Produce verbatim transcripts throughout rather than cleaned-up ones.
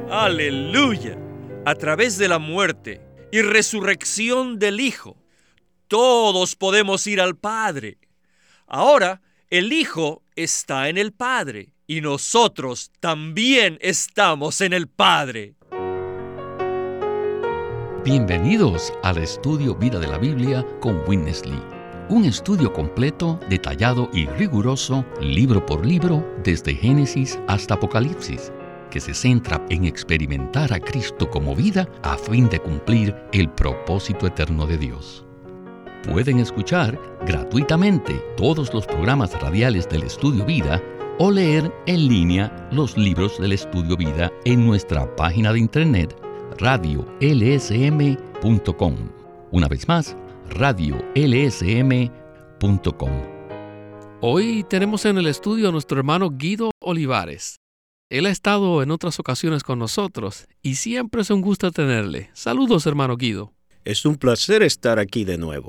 ¡Aleluya! A través de la muerte y resurrección del Hijo, todos podemos ir al Padre. Ahora, el Hijo está en el Padre y nosotros también estamos en el Padre. Bienvenidos al estudio Vida de la Biblia con Witness Lee. Un estudio completo, detallado y riguroso, libro por libro, desde Génesis hasta Apocalipsis, que se centra en experimentar a Cristo como vida a fin de cumplir el propósito eterno de Dios. Pueden escuchar gratuitamente todos los programas radiales del Estudio Vida o leer en línea los libros del Estudio Vida en nuestra página de internet radio l s m punto com. Una vez más, radio l s m punto com. Hoy tenemos en el estudio a nuestro hermano Guido Olivares. Él ha estado en otras ocasiones con nosotros y siempre es un gusto tenerle. Saludos, hermano Guido. Es un placer estar aquí de nuevo.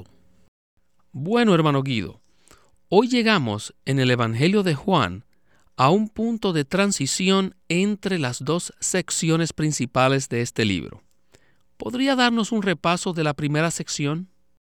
Bueno, hermano Guido, hoy llegamos en el Evangelio de Juan a un punto de transición entre las dos secciones principales de este libro. ¿Podría darnos un repaso de la primera sección?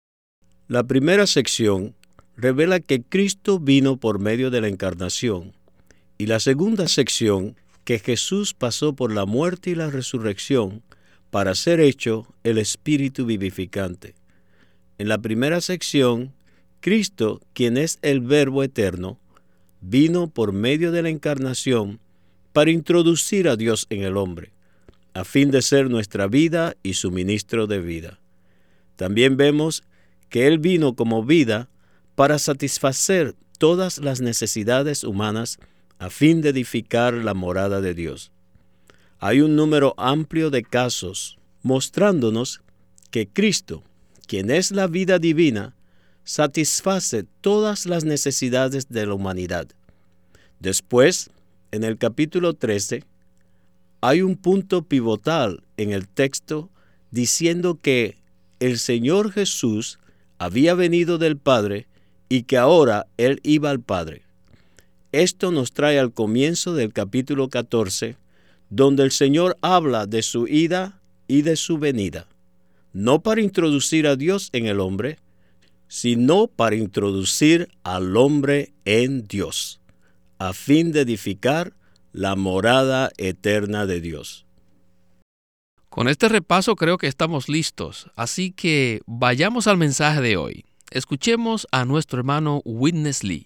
La primera sección revela que Cristo vino por medio de la encarnación, y la segunda sección que Jesús pasó por la muerte y la resurrección para ser hecho el Espíritu vivificante. En la primera sección, Cristo, quien es el Verbo eterno, vino por medio de la encarnación para introducir a Dios en el hombre, a fin de ser nuestra vida y suministro de vida. También vemos que Él vino como vida para satisfacer todas las necesidades humanas a fin de edificar la morada de Dios. Hay un número amplio de casos mostrándonos que Cristo, quien es la vida divina, satisface todas las necesidades de la humanidad. Después, en el capítulo trece, hay un punto pivotal en el texto diciendo que el Señor Jesús había venido del Padre y que ahora Él iba al Padre. Esto nos trae al comienzo del capítulo catorce, donde el Señor habla de su ida y de su venida, no para introducir a Dios en el hombre, sino para introducir al hombre en Dios, a fin de edificar la morada eterna de Dios. Con este repaso creo que estamos listos, así que vayamos al mensaje de hoy. Escuchemos a nuestro hermano Witness Lee.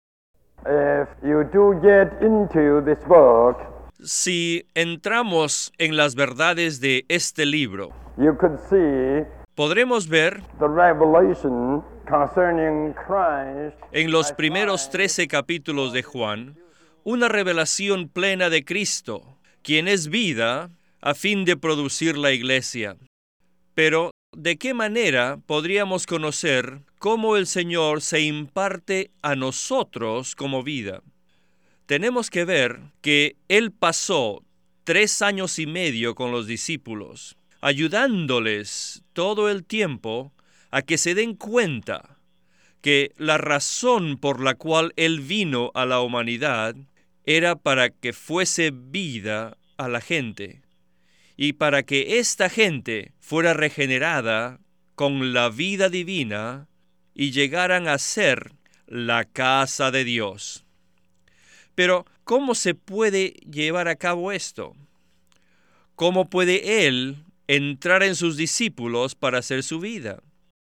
If you do get into this book, Si entramos en las verdades de este libro, you could see podremos ver the revelation concerning Christ. en los primeros trece capítulos de Juan una revelación plena de Cristo, quien es vida, a fin de producir la iglesia. Pero, ¿de qué manera podríamos conocer cómo el Señor se imparte a nosotros como vida? Tenemos que ver que Él pasó tres años y medio con los discípulos, ayudándoles todo el tiempo a que se den cuenta que la razón por la cual Él vino a la humanidad era para que fuese vida a la gente y para que esta gente fuera regenerada con la vida divina y llegaran a ser la casa de Dios. Pero, ¿cómo se puede llevar a cabo esto? ¿Cómo puede Él entrar en sus discípulos para hacer su vida?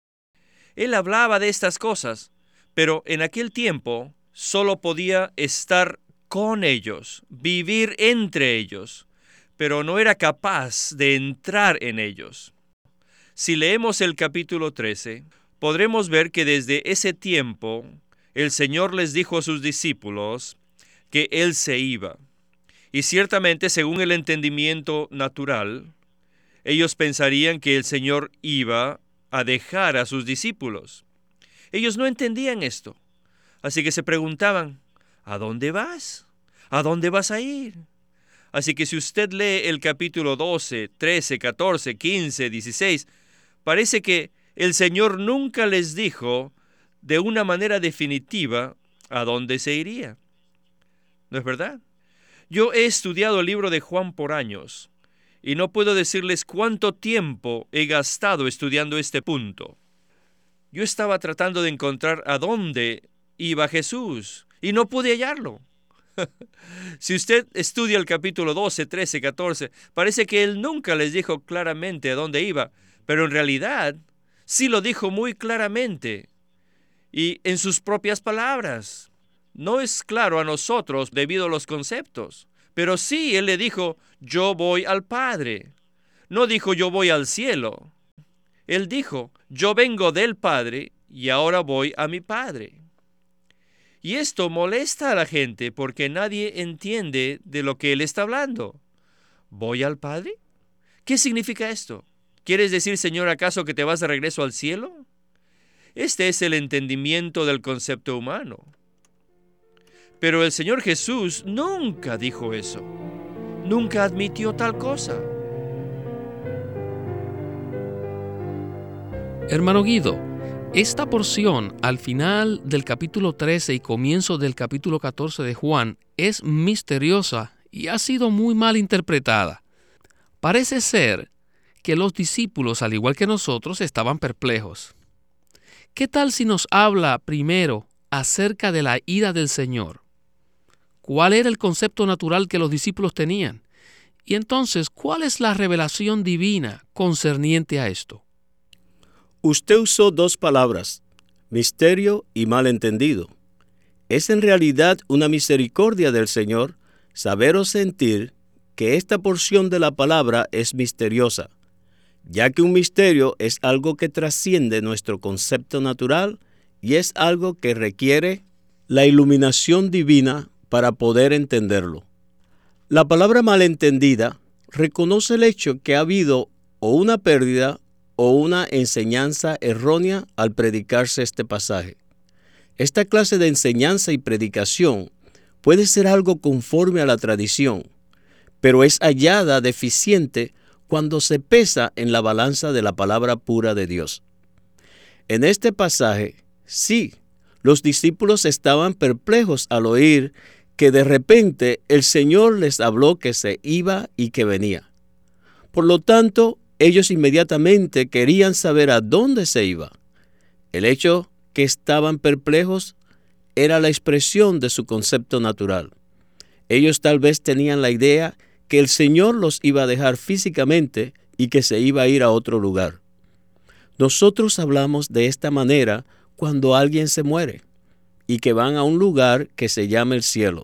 Él hablaba de estas cosas, pero en aquel tiempo solo podía estar con ellos, vivir entre ellos, pero no era capaz de entrar en ellos. Si leemos el capítulo trece, podremos ver que desde ese tiempo el Señor les dijo a sus discípulos que Él se iba. Y ciertamente, según el entendimiento natural, ellos pensarían que el Señor iba a dejar a sus discípulos. Ellos no entendían esto. Así que se preguntaban, ¿a dónde vas? ¿A dónde vas a ir? Así que si usted lee el capítulo doce, trece, catorce, quince, dieciséis, parece que el Señor nunca les dijo de una manera definitiva a dónde se iría. ¿No es verdad? Yo he estudiado el libro de Juan por años y no puedo decirles cuánto tiempo he gastado estudiando este punto. Yo estaba tratando de encontrar a dónde iba Jesús y no pude hallarlo. Si usted estudia el capítulo doce, trece, catorce, parece que él nunca les dijo claramente a dónde iba, pero en realidad sí lo dijo muy claramente y en sus propias palabras. No es claro a nosotros debido a los conceptos, pero sí él le dijo, yo voy al Padre. No dijo, yo voy al cielo. Él dijo, yo vengo del Padre y ahora voy a mi Padre. Y esto molesta a la gente porque nadie entiende de lo que él está hablando. ¿Voy al Padre? ¿Qué significa esto? ¿Quieres decir, Señor, acaso que te vas de regreso al cielo? Este es el entendimiento del concepto humano. Pero el Señor Jesús nunca dijo eso. Nunca admitió tal cosa. Hermano Guido, esta porción al final del capítulo trece y comienzo del capítulo catorce de Juan es misteriosa y ha sido muy mal interpretada. Parece ser que los discípulos, al igual que nosotros, estaban perplejos. ¿Qué tal si nos habla primero acerca de la ira del Señor? ¿Cuál era el concepto natural que los discípulos tenían? Y entonces, ¿cuál es la revelación divina concerniente a esto? Usted usó dos palabras, misterio y malentendido. Es en realidad una misericordia del Señor saber o sentir que esta porción de la palabra es misteriosa, ya que un misterio es algo que trasciende nuestro concepto natural y es algo que requiere la iluminación divina para poder entenderlo. La palabra malentendida reconoce el hecho que ha habido o una pérdida o una enseñanza errónea al predicarse este pasaje. Esta clase de enseñanza y predicación puede ser algo conforme a la tradición, pero es hallada deficiente cuando se pesa en la balanza de la palabra pura de Dios. En este pasaje, sí, los discípulos estaban perplejos al oír que de repente el Señor les habló que se iba y que venía. Por lo tanto, ellos inmediatamente querían saber a dónde se iba. El hecho que estaban perplejos era la expresión de su concepto natural. Ellos tal vez tenían la idea que el Señor los iba a dejar físicamente y que se iba a ir a otro lugar. Nosotros hablamos de esta manera cuando alguien se muere y que van a un lugar que se llama el cielo.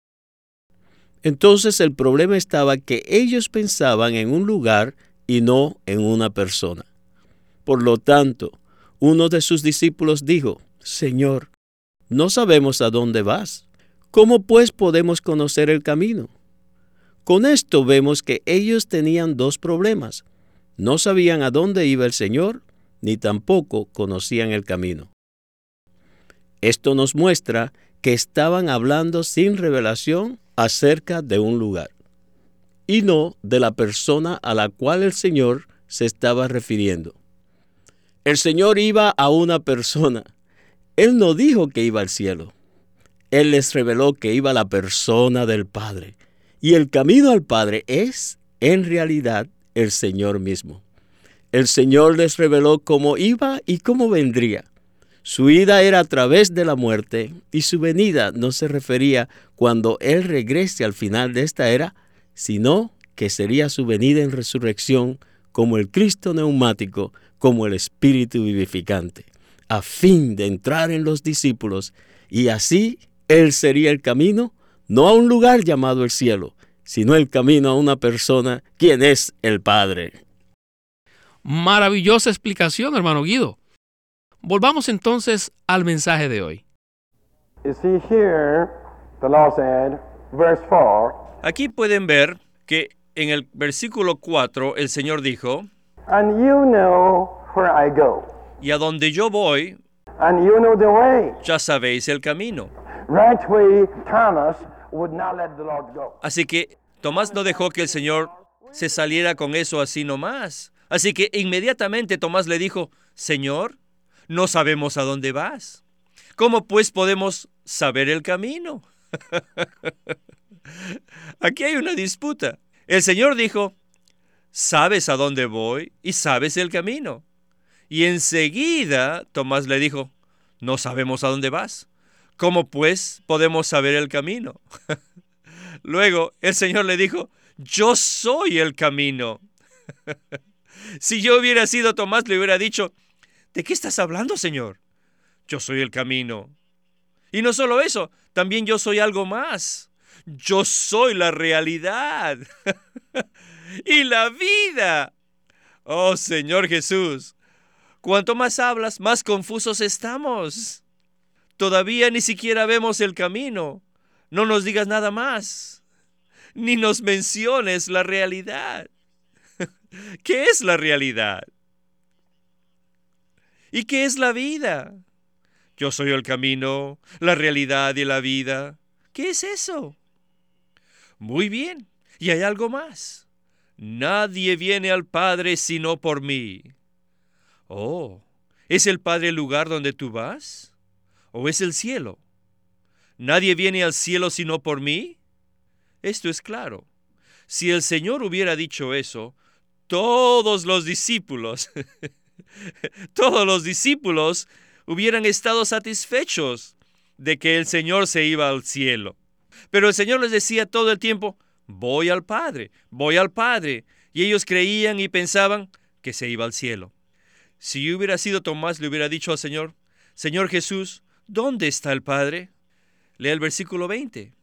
Entonces el problema estaba que ellos pensaban en un lugar y no en una persona. Por lo tanto, uno de sus discípulos dijo, Señor, no sabemos a dónde vas. ¿Cómo pues podemos conocer el camino? Con esto vemos que ellos tenían dos problemas. No sabían a dónde iba el Señor, ni tampoco conocían el camino. Esto nos muestra que estaban hablando sin revelación acerca de un lugar, y no de la persona a la cual el Señor se estaba refiriendo. El Señor iba a una persona. Él no dijo que iba al cielo. Él les reveló que iba a la persona del Padre. Y el camino al Padre es, en realidad, el Señor mismo. El Señor les reveló cómo iba y cómo vendría. Su ida era a través de la muerte y su venida no se refería cuando Él regrese al final de esta era, sino que sería su venida en resurrección como el Cristo neumático, como el Espíritu vivificante, a fin de entrar en los discípulos, y así Él sería el camino, no a un lugar llamado el cielo, sino el camino a una persona, quien es el Padre. Maravillosa explicación, hermano Guido. Volvamos entonces al mensaje de hoy. You see here, the Lord said, verse four, Aquí pueden ver que en el versículo cuatro el Señor dijo, and you know where I go, y a donde yo voy, and you know the way. ya sabéis el camino. Right way, Thomas would not let the Lord go. Así que Tomás no dejó que el Señor se saliera con eso así nomás. Así que inmediatamente Tomás le dijo, Señor, no sabemos a dónde vas. ¿Cómo pues podemos saber el camino? Aquí hay una disputa. El Señor dijo, ¿sabes a dónde voy y sabes el camino? Y enseguida Tomás le dijo, no sabemos a dónde vas. ¿Cómo pues podemos saber el camino? Luego el Señor le dijo, yo soy el camino. Si yo hubiera sido Tomás, le hubiera dicho, ¿de qué estás hablando, Señor? Yo soy el camino. Y no solo eso, también yo soy algo más. Yo soy la realidad y la vida. Oh, Señor Jesús, cuanto más hablas, más confusos estamos. Todavía ni siquiera vemos el camino. No nos digas nada más, ni nos menciones la realidad. ¿Qué es la realidad? ¿Y qué es la vida? Yo soy el camino, la realidad y la vida. ¿Qué es eso? Muy bien, y hay algo más. Nadie viene al Padre sino por mí. Oh, ¿es el Padre el lugar donde tú vas? ¿O es el cielo? ¿Nadie viene al cielo sino por mí? Esto es claro. Si el Señor hubiera dicho eso, todos los discípulos, todos los discípulos hubieran estado satisfechos de que el Señor se iba al cielo. Pero el Señor les decía todo el tiempo, voy al Padre, voy al Padre. Y ellos creían y pensaban que se iba al cielo. Si yo hubiera sido Tomás, le hubiera dicho al Señor, Señor Jesús, ¿dónde está el Padre? Lea el versículo veinte.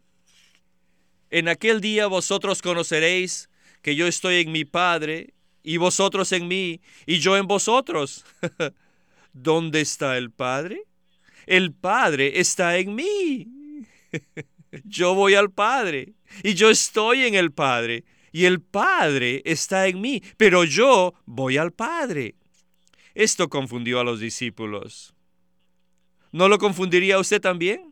En aquel día vosotros conoceréis que yo estoy en mi Padre, y vosotros en mí, y yo en vosotros. ¿Dónde está el Padre? El Padre está en mí. Yo voy al Padre, y yo estoy en el Padre, y el Padre está en mí, pero yo voy al Padre. Esto confundió a los discípulos. ¿No lo confundiría usted también?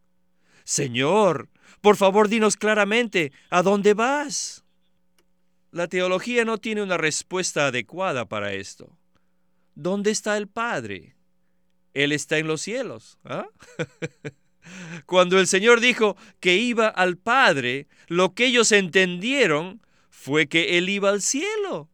Señor, por favor, dinos claramente, ¿a dónde vas? La teología no tiene una respuesta adecuada para esto. ¿Dónde está el Padre? Él está en los cielos. ¿Ah? Cuando el Señor dijo que iba al Padre, lo que ellos entendieron fue que Él iba al cielo.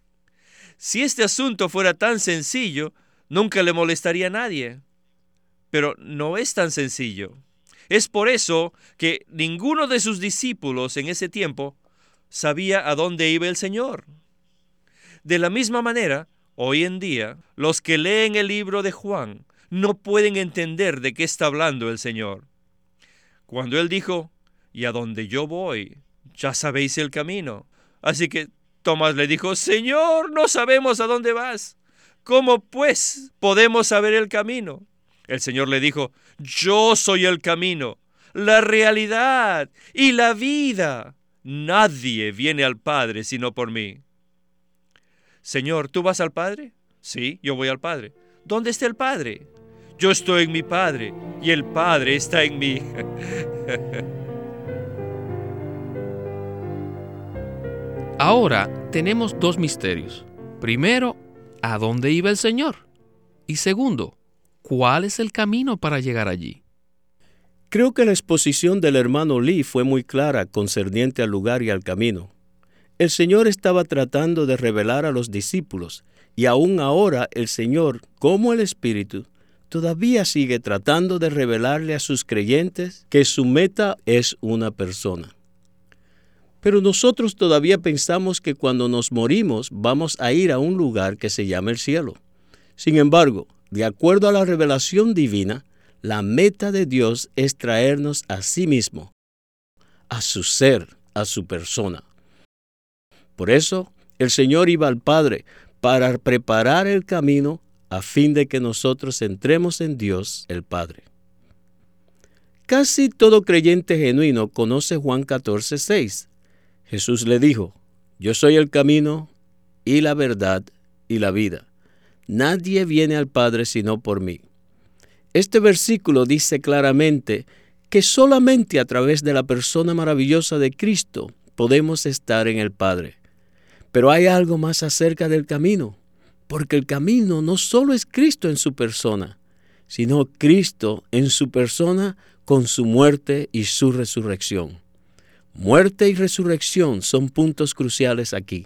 Si este asunto fuera tan sencillo, nunca le molestaría a nadie. Pero no es tan sencillo. Es por eso que ninguno de sus discípulos en ese tiempo sabía a dónde iba el Señor. De la misma manera, hoy en día, los que leen el libro de Juan no pueden entender de qué está hablando el Señor. Cuando Él dijo, y a donde yo voy, ya sabéis el camino. Así que Tomás le dijo, Señor, no sabemos a dónde vas. ¿Cómo pues podemos saber el camino? El Señor le dijo, yo soy el camino, la realidad y la vida. Nadie viene al Padre sino por mí. Señor, ¿tú vas al Padre? Sí, yo voy al Padre. ¿Dónde está el Padre? Yo estoy en mi Padre y el Padre está en mí. Ahora tenemos dos misterios. Primero, ¿a dónde iba el Señor? Y segundo, ¿cuál es el camino para llegar allí? Creo que la exposición del hermano Lee fue muy clara concerniente al lugar y al camino. El Señor estaba tratando de revelar a los discípulos, y aún ahora el Señor, como el Espíritu, todavía sigue tratando de revelarle a sus creyentes que su meta es una persona. Pero nosotros todavía pensamos que cuando nos morimos vamos a ir a un lugar que se llama el cielo. Sin embargo, de acuerdo a la revelación divina, la meta de Dios es traernos a sí mismo, a su ser, a su persona. Por eso, el Señor iba al Padre para preparar el camino a fin de que nosotros entremos en Dios, el Padre. Casi todo creyente genuino conoce Juan catorce seis. Jesús le dijo, yo soy el camino y la verdad y la vida. Nadie viene al Padre sino por mí. Este versículo dice claramente que solamente a través de la persona maravillosa de Cristo podemos estar en el Padre. Pero hay algo más acerca del camino, porque el camino no solo es Cristo en su persona, sino Cristo en su persona con su muerte y su resurrección. Muerte y resurrección son puntos cruciales aquí.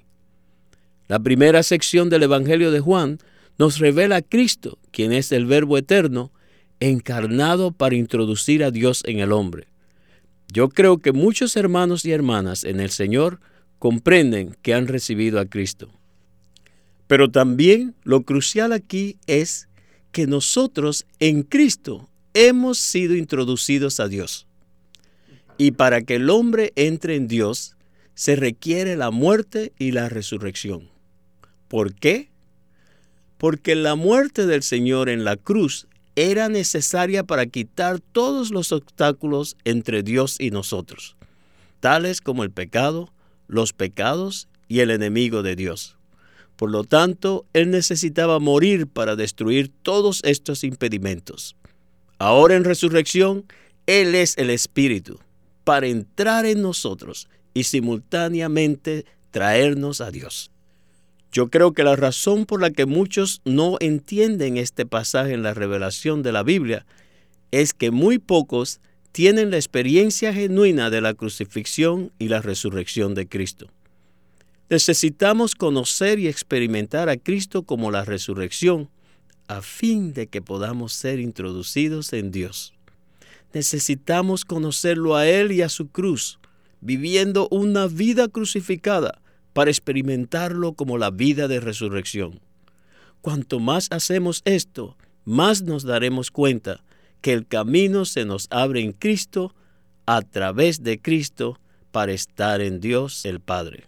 La primera sección del Evangelio de Juan nos revela a Cristo, quien es el Verbo eterno, encarnado para introducir a Dios en el hombre. Yo creo que muchos hermanos y hermanas en el Señor comprenden que han recibido a Cristo. Pero también lo crucial aquí es que nosotros en Cristo hemos sido introducidos a Dios. Y para que el hombre entre en Dios, se requiere la muerte y la resurrección. ¿Por qué? Porque la muerte del Señor en la cruz era necesaria para quitar todos los obstáculos entre Dios y nosotros, tales como el pecado, los pecados y el enemigo de Dios. Por lo tanto, Él necesitaba morir para destruir todos estos impedimentos. Ahora en resurrección, Él es el Espíritu, para entrar en nosotros y simultáneamente traernos a Dios. Yo creo que la razón por la que muchos no entienden este pasaje en la revelación de la Biblia es que muy pocos tienen la experiencia genuina de la crucifixión y la resurrección de Cristo. Necesitamos conocer y experimentar a Cristo como la resurrección a fin de que podamos ser introducidos en Dios. Necesitamos conocerlo a Él y a su cruz, viviendo una vida crucificada para experimentarlo como la vida de resurrección. Cuanto más hacemos esto, más nos daremos cuenta que el camino se nos abre en Cristo, a través de Cristo, para estar en Dios el Padre.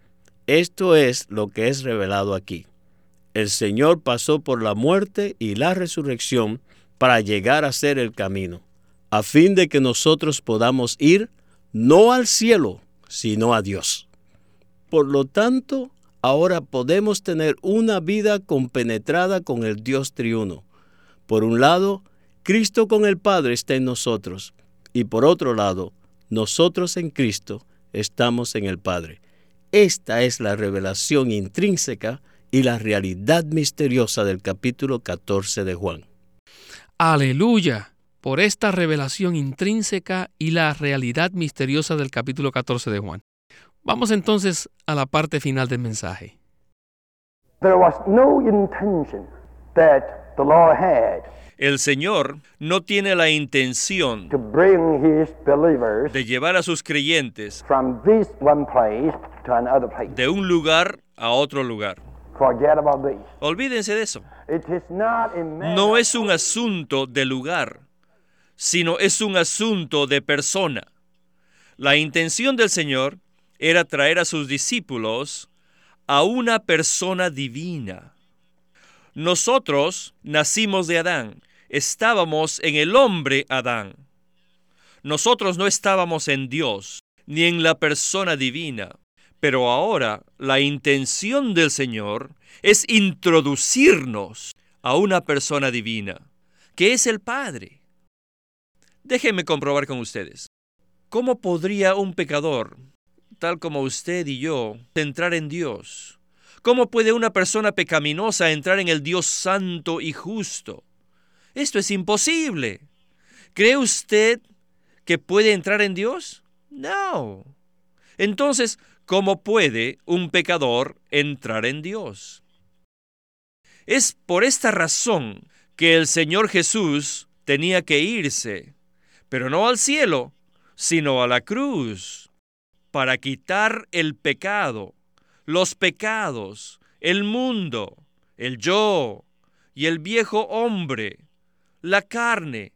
Esto es lo que es revelado aquí. El Señor pasó por la muerte y la resurrección para llegar a ser el camino, a fin de que nosotros podamos ir no al cielo, sino a Dios. Por lo tanto, ahora podemos tener una vida compenetrada con el Dios triuno. Por un lado, Cristo con el Padre está en nosotros, y por otro lado, nosotros en Cristo estamos en el Padre. Esta es la revelación intrínseca y la realidad misteriosa del capítulo catorce de Juan. ¡Aleluya! Por esta revelación intrínseca y la realidad misteriosa del capítulo catorce de Juan. Vamos entonces a la parte final del mensaje. There was no intention that the Lord had El Señor no tiene la intención to bring his believers de llevar a sus creyentes from this one place to another place. de un lugar a otro lugar. Forget about this. Olvídense de eso. It is not a matter No es un asunto de lugar, sino es un asunto de persona. La intención del Señor era traer a sus discípulos a una persona divina. Nosotros nacimos de Adán, estábamos en el hombre Adán. Nosotros no estábamos en Dios, ni en la persona divina. Pero ahora la intención del Señor es introducirnos a una persona divina, que es el Padre. Déjenme comprobar con ustedes. ¿Cómo podría un pecador, tal como usted y yo, entrar en Dios? ¿Cómo puede una persona pecaminosa entrar en el Dios santo y justo? Esto es imposible. ¿Cree usted que puede entrar en Dios? No. Entonces, ¿cómo puede un pecador entrar en Dios? Es por esta razón que el Señor Jesús tenía que irse, pero no al cielo, sino a la cruz, para quitar el pecado, los pecados, el mundo, el yo y el viejo hombre, la carne,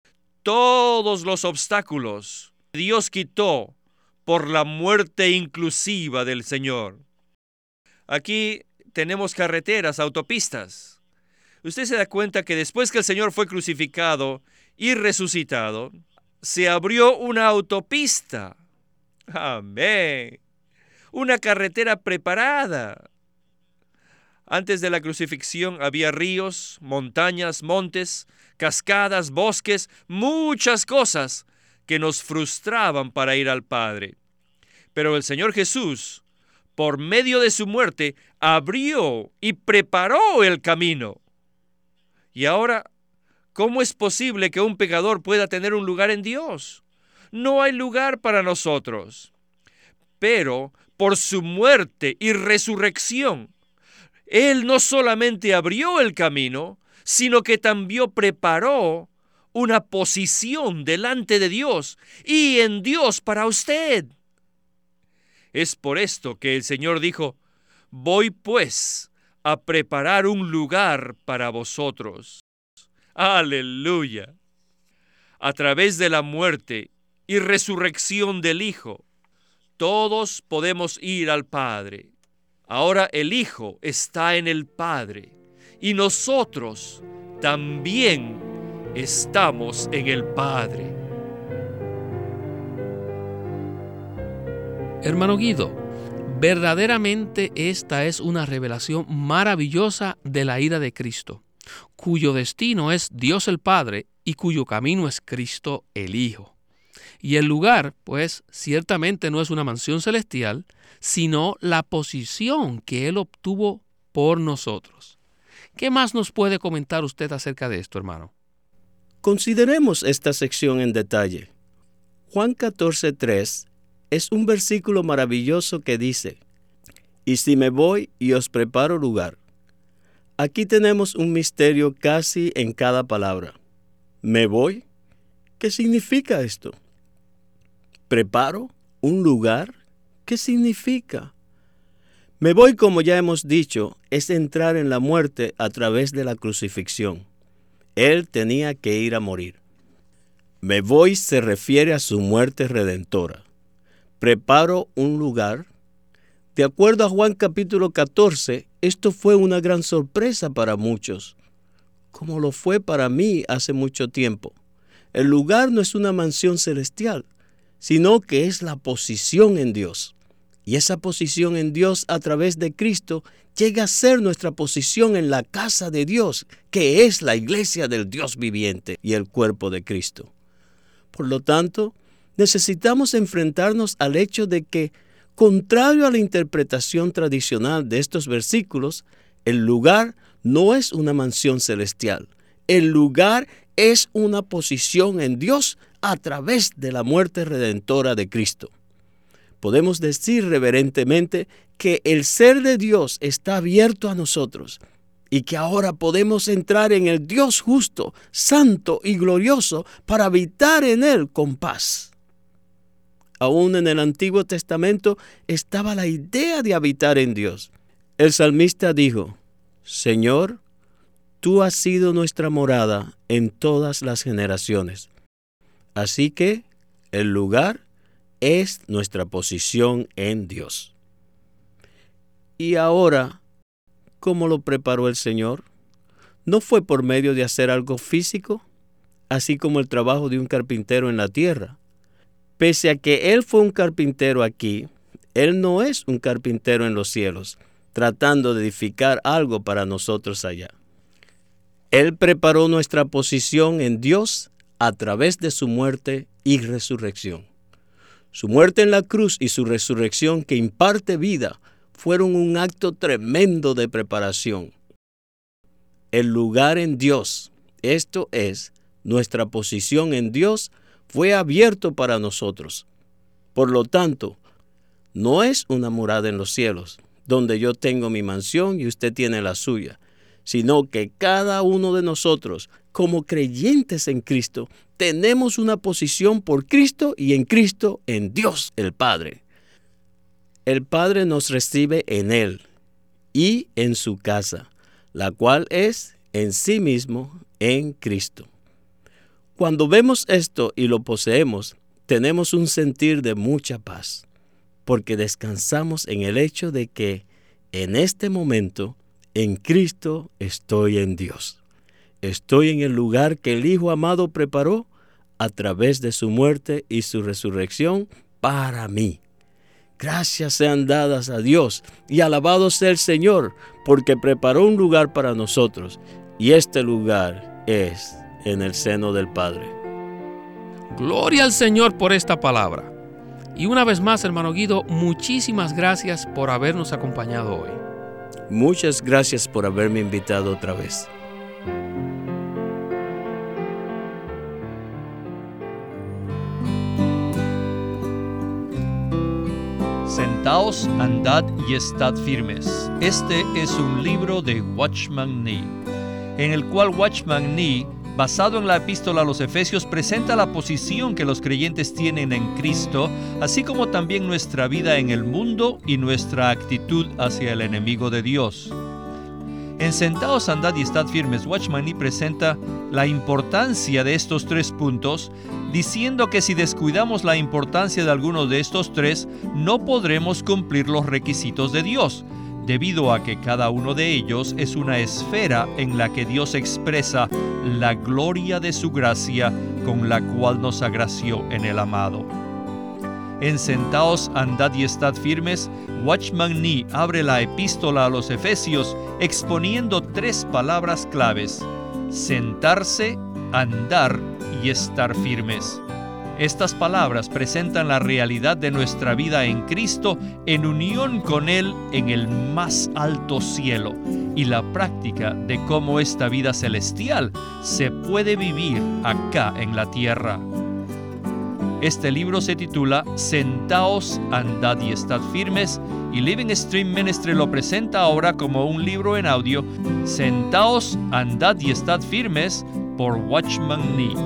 todos los obstáculos Dios quitó por la muerte inclusiva del Señor. Aquí tenemos carreteras, autopistas. Usted se da cuenta que después que el Señor fue crucificado y resucitado, se abrió una autopista. Amén. Una carretera preparada. Antes de la crucifixión había ríos, montañas, montes, cascadas, bosques, muchas cosas que nos frustraban para ir al Padre. Pero el Señor Jesús, por medio de su muerte, abrió y preparó el camino. Y ahora, ¿cómo es posible que un pecador pueda tener un lugar en Dios? no hay lugar para nosotros. Pero por su muerte y resurrección, Él no solamente abrió el camino, sino que también preparó una posición delante de Dios y en Dios para usted. Es por esto que el Señor dijo: voy pues a preparar un lugar para vosotros. ¡Aleluya! A través de la muerte y resurrección del Hijo, todos podemos ir al Padre. Ahora el Hijo está en el Padre y nosotros también estamos en el Padre. Hermano Guido, verdaderamente esta es una revelación maravillosa de la ira de Cristo, cuyo destino es Dios el Padre y cuyo camino es Cristo el Hijo. Y el lugar, pues, ciertamente no es una mansión celestial, sino la posición que Él obtuvo por nosotros. ¿Qué más nos puede comentar usted acerca de esto, hermano? Consideremos esta sección en detalle. Juan catorce tres es un versículo maravilloso que dice: y si me voy y os preparo lugar. Aquí tenemos un misterio casi en cada palabra. ¿Me voy? ¿Qué significa esto? ¿Preparo un lugar? ¿Qué significa? Me voy, como ya hemos dicho, es entrar en la muerte a través de la crucifixión. Él tenía que ir a morir. Me voy se refiere a su muerte redentora. Preparo un lugar. De acuerdo a Juan capítulo catorce, esto fue una gran sorpresa para muchos, como lo fue para mí hace mucho tiempo. El lugar no es una mansión celestial, sino que es la posición en Dios. Y esa posición en Dios a través de Cristo llega a ser nuestra posición en la casa de Dios, que es la iglesia del Dios viviente y el cuerpo de Cristo. Por lo tanto, necesitamos enfrentarnos al hecho de que, contrario a la interpretación tradicional de estos versículos, el lugar no es una mansión celestial. El lugar es una posición en Dios a través de la muerte redentora de Cristo. Podemos decir reverentemente que el ser de Dios está abierto a nosotros y que ahora podemos entrar en el Dios justo, santo y glorioso para habitar en Él con paz. Aún en el Antiguo Testamento estaba la idea de habitar en Dios. El salmista dijo: Señor, tú has sido nuestra morada en todas las generaciones. Así que el lugar es nuestra posición en Dios. Y ahora, ¿cómo lo preparó el Señor? ¿No fue por medio de hacer algo físico, así como el trabajo de un carpintero en la tierra? Pese a que Él fue un carpintero aquí, Él no es un carpintero en los cielos, tratando de edificar algo para nosotros allá. Él preparó nuestra posición en Dios a través de su muerte y resurrección. Su muerte en la cruz y su resurrección, que imparte vida, fueron un acto tremendo de preparación. El lugar en Dios, esto es, nuestra posición en Dios, fue abierto para nosotros. Por lo tanto, no es una morada en los cielos, donde yo tengo mi mansión y usted tiene la suya, sino que cada uno de nosotros, como creyentes en Cristo, tenemos una posición por Cristo y en Cristo en Dios el Padre. El Padre nos recibe en Él y en su casa, la cual es en sí mismo en Cristo. Cuando vemos esto y lo poseemos, tenemos un sentir de mucha paz, porque descansamos en el hecho de que en este momento, en Cristo estoy en Dios. Estoy en el lugar que el Hijo amado preparó a través de su muerte y su resurrección para mí. Gracias sean dadas a Dios y alabado sea el Señor, porque preparó un lugar para nosotros, y este lugar es en el seno del Padre. Gloria al Señor por esta palabra. Y una vez más, hermano Guido, muchísimas gracias por habernos acompañado hoy. Muchas gracias por haberme invitado otra vez. Sentaos, andad y estad firmes. Este es un libro de Watchman Nee, en el cual Watchman Nee, basado en la epístola a los Efesios, presenta la posición que los creyentes tienen en Cristo, así como también nuestra vida en el mundo y nuestra actitud hacia el enemigo de Dios. En Sentaos, andad y estad firmes, Watchman Nee presenta la importancia de estos tres puntos, diciendo que si descuidamos la importancia de alguno de estos tres, no podremos cumplir los requisitos de Dios, debido a que cada uno de ellos es una esfera en la que Dios expresa la gloria de su gracia con la cual nos agració en el amado. En Sentaos, andad y estad firmes, Watchman Nee abre la epístola a los Efesios exponiendo tres palabras claves: sentarse, andar y estar firmes. Estas palabras presentan la realidad de nuestra vida en Cristo en unión con Él en el más alto cielo y la práctica de cómo esta vida celestial se puede vivir acá en la tierra. Este libro se titula Sentaos, andad y estad firmes, y Living Stream Ministry lo presenta ahora como un libro en audio, Sentaos, andad y estad firmes, por Watchman Nee.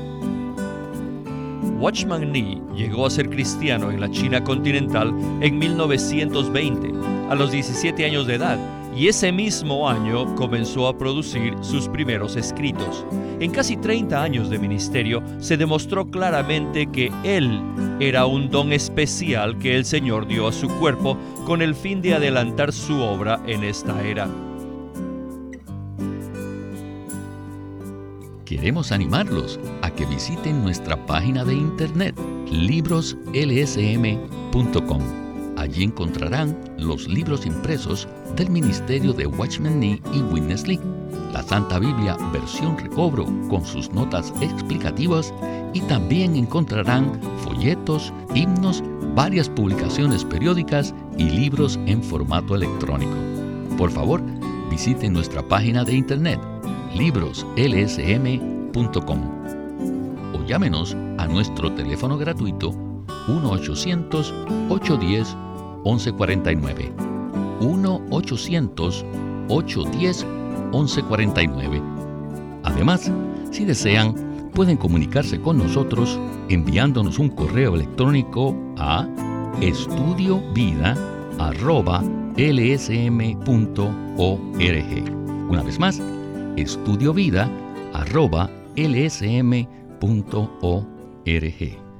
Watchman Nee llegó a ser cristiano en la China continental en mil novecientos veinte, a los diecisiete años de edad, y ese mismo año comenzó a producir sus primeros escritos. En casi treinta años de ministerio se demostró claramente que él era un don especial que el Señor dio a su cuerpo con el fin de adelantar su obra en esta era. Queremos animarlos a que visiten nuestra página de internet, libros l s m punto com. Allí encontrarán los libros impresos del ministerio de Watchman Nee y Witness Lee, la Santa Biblia versión recobro con sus notas explicativas, y también encontrarán folletos, himnos, varias publicaciones periódicas y libros en formato electrónico. Por favor, visiten nuestra página de internet, libros l s m punto com, o llámenos a nuestro teléfono gratuito uno ochocientos, ochocientos diez, once cuarenta y nueve, uno ochocientos, ochocientos diez, once cuarenta y nueve. Además, si desean, pueden comunicarse con nosotros enviándonos un correo electrónico a estudiovida arroba l s m punto org. Una vez más, estudiovida arroba l s m punto org.